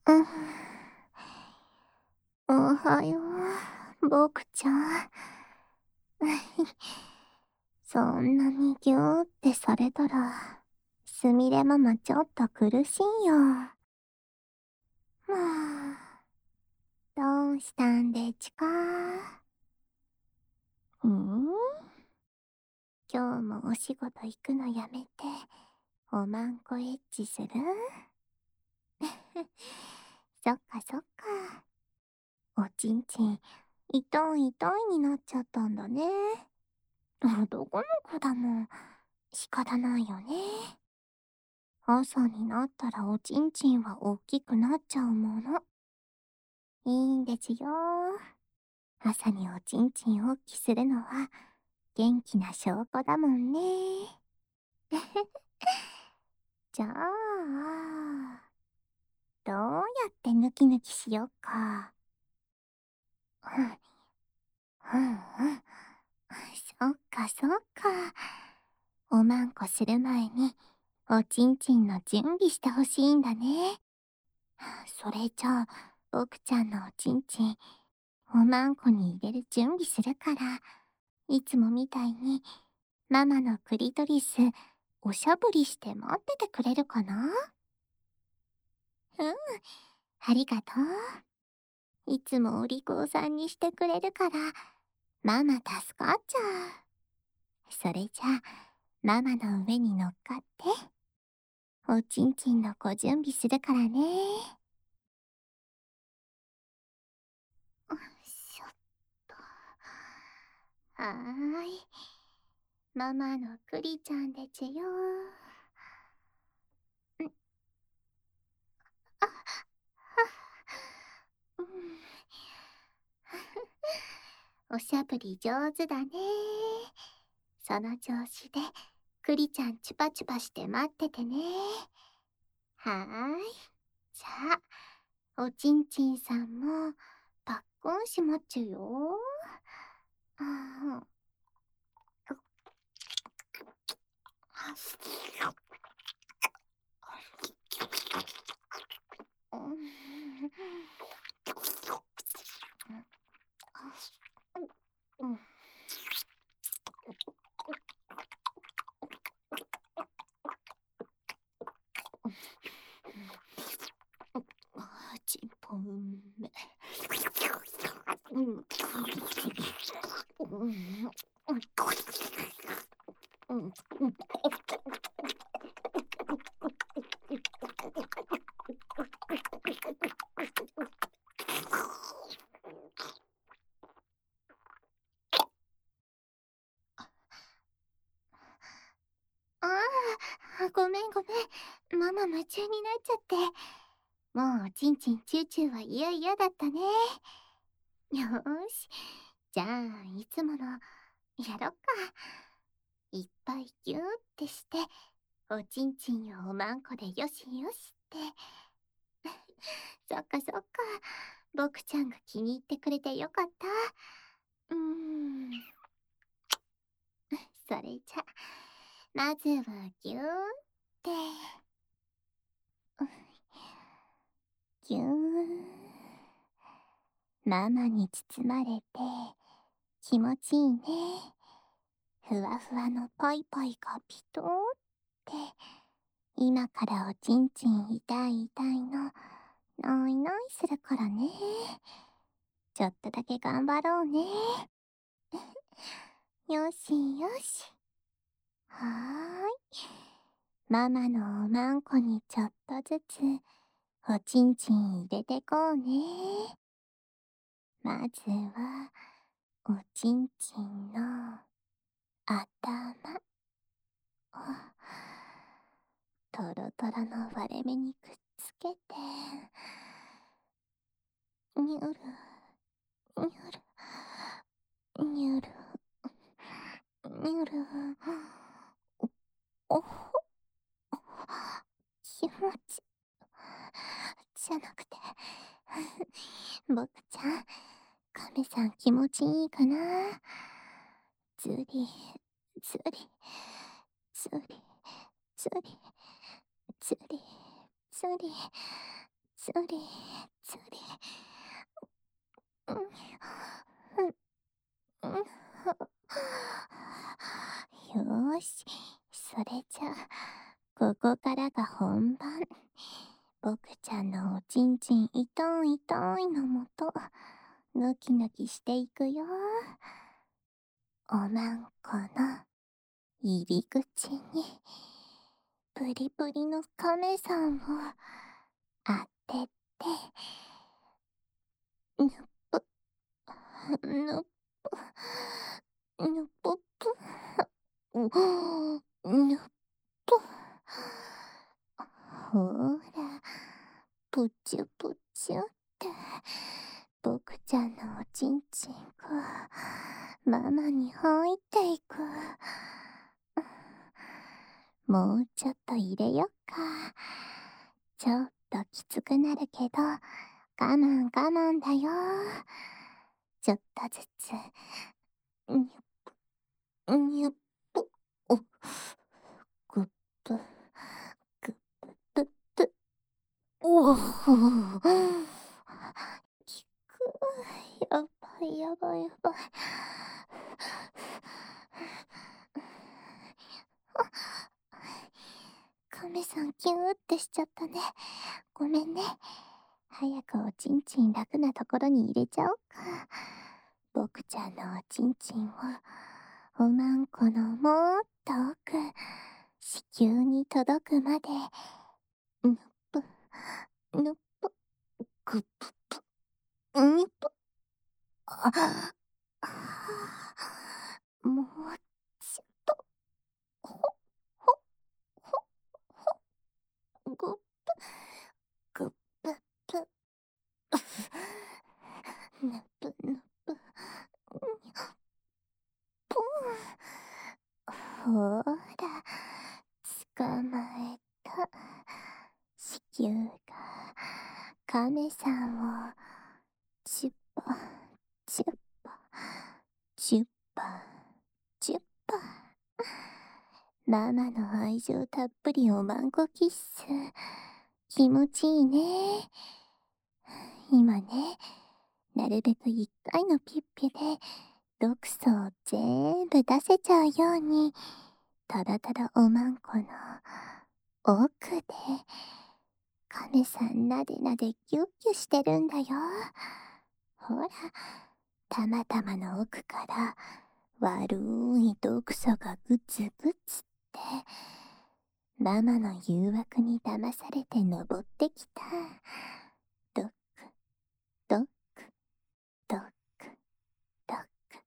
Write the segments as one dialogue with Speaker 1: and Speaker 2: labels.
Speaker 1: うん。おはよう、ボクちゃん。そんなにぎゅーってされたら、すみれママちょっと苦しいよ。もう、どうしたんでちか？今日もお仕事行くのやめて、おまんこエッチする？そっかそっか。おちんちん、痛い痛いになっちゃったんだね。男の子だもん。仕方ないよね。朝になったらおちんちんは大きくなっちゃうもの。いいんですよ。朝におちんちん大きするのは元気な証拠だもんね。じゃあ、どうやってヌキヌキしよっか。うん、うんうん。そっかそっか。おまんこする前におちんちんの準備してほしいんだね。それじゃあ、ボクちゃんのおちんちん、おまんこに入れる準備するから、いつもみたいに、ママのクリトリス、おしゃぶりして待っててくれるかな？うん、ありがとう。いつもお利口さんにしてくれるから、ママ助かっちゃう。それじゃあ、ママの上に乗っかって、おちんちんのご準備するからね。よいしょっと。はーい。ママのクリちゃんでちゅよ。ん、あ、うん。おしゃぶり上手だね。その調子で、クリちゃんチュパチュパして待っててね。はーい。じゃあ、おちんちんさんも、パッコンしまっちゅよ。うん。うん。ちんぽんめ。うん。うん。うん。ああ、ごめんごめん。ママ夢中になっちゃって。もう、ちんちんチューチューは嫌だったね。よーし。じゃあ、いつもの、やろっか。いっぱいギューってして、おちんちんをおまんこでよしよしって。そっかそっか。僕ちゃんが気に入ってくれてよかった。うーん。それじゃ、まずはギューって。ぎゅー。ママに包まれて気持ちいいね。ふわふわのパイパイがピトーって。今からおちんちん痛い痛いの、ないないするからね。ちょっとだけ頑張ろうね。よしよし。はーい。ママのおまんこにちょっとずつおちんちん入れてこうね。まずは、おちんちんの頭。トロトロの割れ目にくっつけて、にゅる、にゅる、にゅる、にゅる。おほ、気持ち、じゃなくて、僕ちゃん、亀さん気持ちいいかな？ずり、ずり、ずり、ずり、ずり、ずり、 つりつり。うん、うん、よーし、それじゃあ、ここからが本番。僕ちゃんのおちんちん痛い痛いのもと、ぬきぬきしていくよ。おまんこの入り口に、プリプリの亀さんを当てて、ぬっぷ、ぬっぷ、ぬっぷぷ、ぬっぷ。ほーら、ぷちゅぷちゅって、僕ちゃんのおちんちんが、ママに入っていく。もうちょっと入れよっか。ちょっときつくなるけど、我慢我慢だよ。ちょっとずつ。にゅっぷ、にゅっぷ、お、ぐっぷ、ぐっぷぷぷ。おお、きく。やばいやばいやばい。亀さんキューってしちゃったね。ごめんね。早くおちんちん楽なところに入れちゃおうか。僕ちゃんのおちんちんを、おまんこのもっと奥、子宮に届くまで、ぬっぷ、ぬっぷ、ぐっぷぷ、にっぷ、あ、もうちょっと、ほ、ほ、ほ、ぐっぷ、ぐっぷぷ、ぬっぷぬっぷ、ぽん。ほーら、捕まえた。子宮が、亀さんを、チュッパ、チュッパ、チュッパ、チュッパ。ママの愛情たっぷりおまんこキッス。気持ちいいね。今ね、なるべく一回のピッピで、毒素を全部出せちゃうように、ただただおまんこの奥で、亀さんなでなでギュッギュしてるんだよ。ほら、たまたまの奥から、悪い毒素がグツグツって、ママの誘惑に騙されて登ってきた。ドック、ドック、ドック、ドック。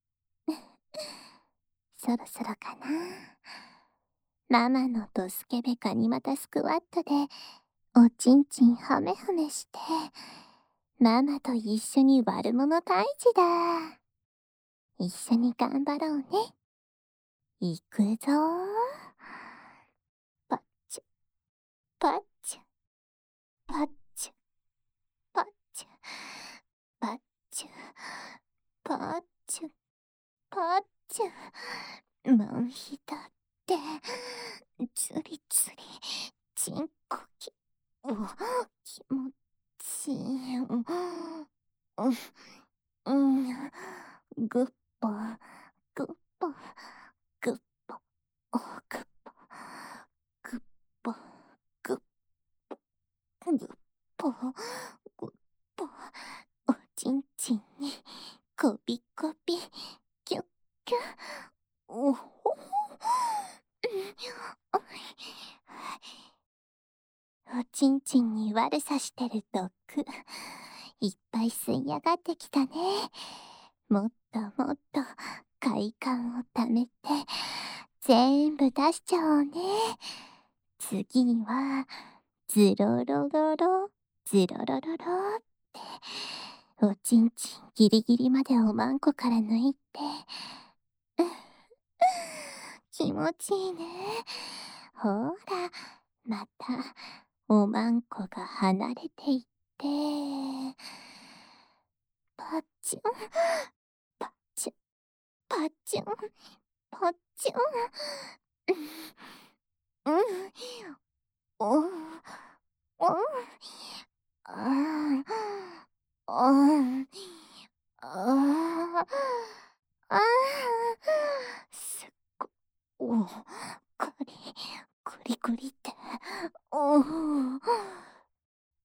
Speaker 1: そろそろかな。ママのドスケベカニ股スクワットで、おちんちんハメハメして、ママと一緒に悪者退治だ。一緒に頑張ろうね。いくぞー。パッチュ、パッチュ、パッチュ、パッチュ、パッチュ、パッチュ、パッチュ。マンヒだって、つりつり、ちんこき、お、気持ちいい。うん、うん、グッポ、グッポ、グッポ、お、グッポ、グッポ、グッポ、グッポ、グッポ、おちんちんに、こびこび、キュッキュッ、おほほ、おちんちんに悪さしてる毒、いっぱい吸い上がってきたね。もっともっと快感をためて、全部出しちゃおうね。次は、ズロロロロ、ズロロロロって、おちんちんギリギリまでおまんこから抜いて、気持ちいいね。ほら、また、おまんこが離れていって、パッチュン、パッチュン、パッチュン、パッチュン。うん、うん、うん、うん。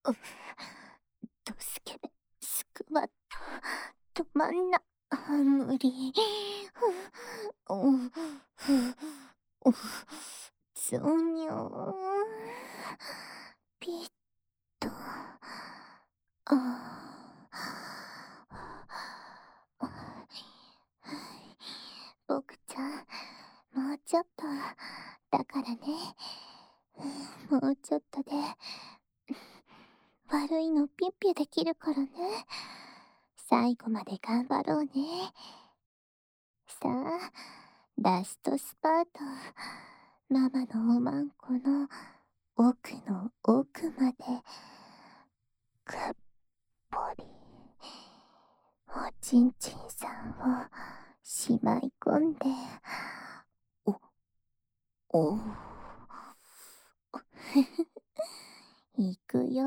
Speaker 1: ドスケベ、スクワット、止まんな。無理。お、お、ゾニョピッと。僕ちゃん、もうちょっと、だからね。もうちょっとで、悪いのピッピュできるからね。最後まで頑張ろうね。さあ、ラストスパート。ママのおまんこの奥の奥まで、くっぽり、おちんちんさんをしまい込んで、お、お、いくよ。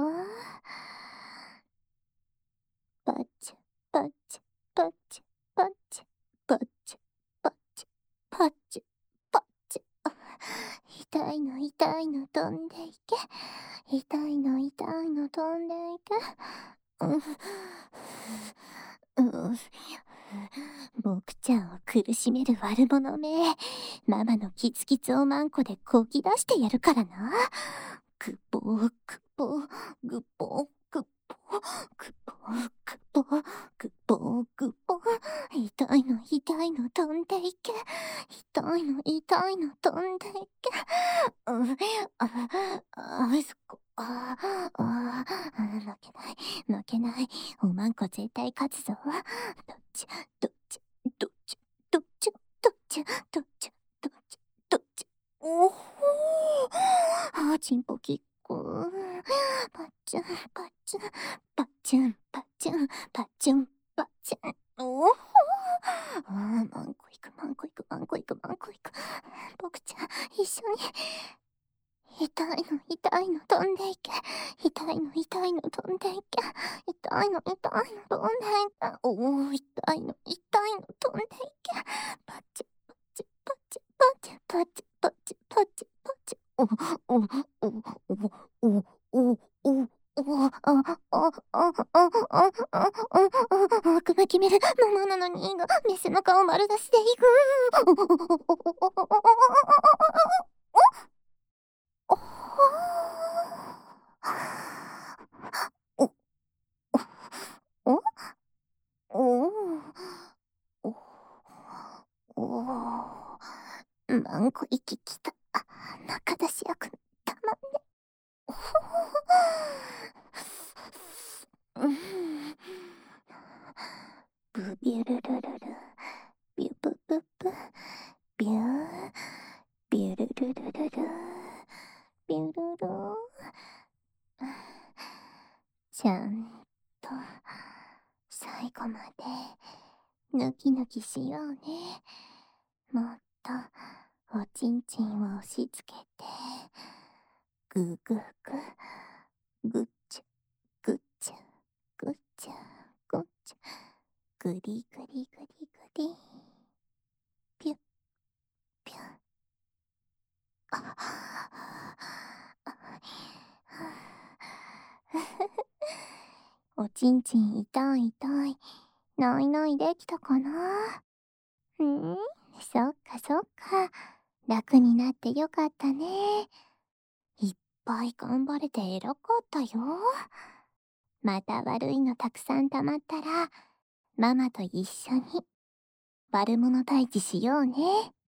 Speaker 1: パチパチパチパチパチパチパチパチ。痛いの痛いの飛んでいけ。痛いの痛いの飛んでいけ。僕ちゃんを苦しめる悪者め。ママのキツキツおまんこでこき出してやるからな。グポーグポーグポーグポーグポーグポーグポーグポー。痛いの痛いの飛んでいけ。痛いの痛いの飛んでいけ。そこ。負けない負けない。おまんこ絶対勝つぞ。どっちどっちどっちどっちどっちどっちどっちどっち。おほー。チンポキッコ。パッチュンパッチュンパッチュンパッチュンパッチュンパッチュン。おほー。マンコいくマンコいくマンコいくマンコいく。僕ちゃん一緒に。痛いの痛いの飛んでいけ。痛いの痛いの飛んでいけ。痛いの痛いの飛んでいけ。おお、痛いの痛いの飛んでいけ。パチパチパチパチパチパチパチパチ。おおおおおおお悪魔決めるママなのにメスの顔丸出しでいく。おおおおおお。マンコ息きた。中出し役たまんね。ブビュルルルルビュブブブビュービュルルルルルビュルル。ちゃんと最後までヌキヌキしようね。もっとおちんちんを押し付けてググググッチュグッチュグッチュグッチュグリグリグリグリピュッピュッ。おちんちん痛い痛い。ないないできたかな。そっかそっか。楽になってよかったね。いっぱい頑張れて偉かったよ。また悪いのたくさん溜まったら、ママと一緒に悪者退治しようね。